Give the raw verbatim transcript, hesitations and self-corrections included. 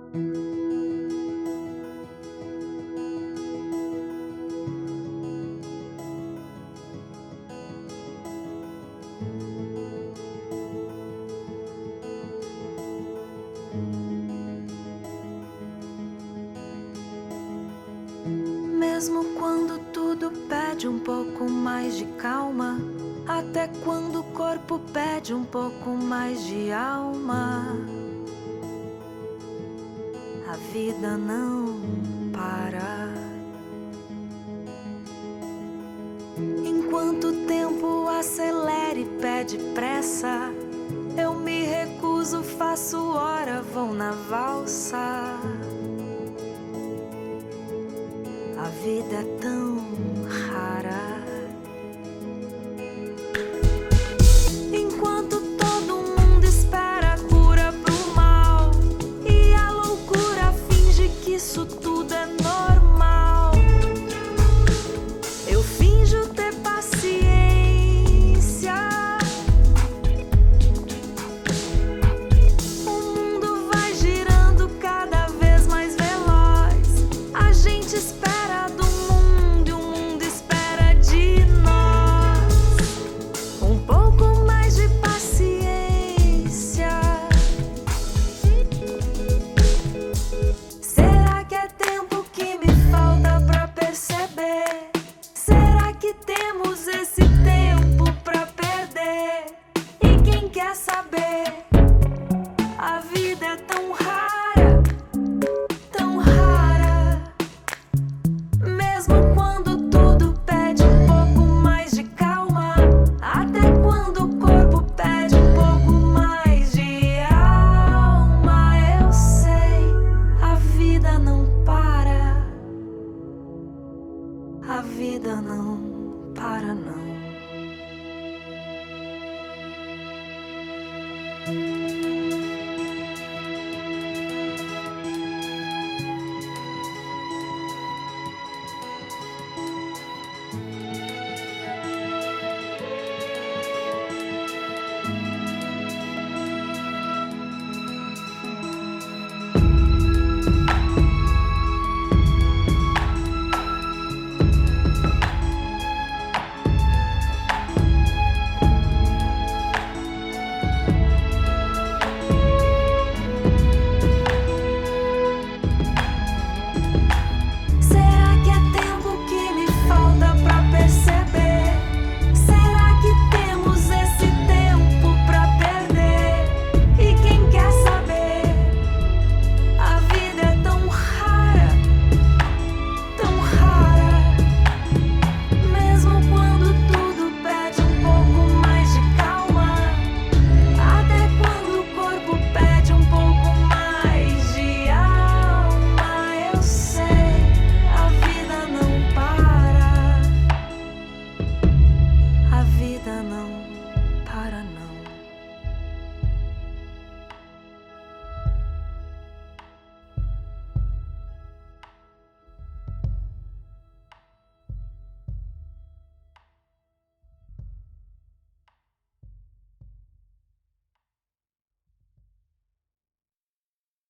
Mesmo quando tudo pede um pouco mais de calma, até quando o corpo pede um pouco mais de alma, a vida não para. Enquanto o tempo acelera e pede pressa, eu me recuso, faço hora, vou na valsa. A vida é tão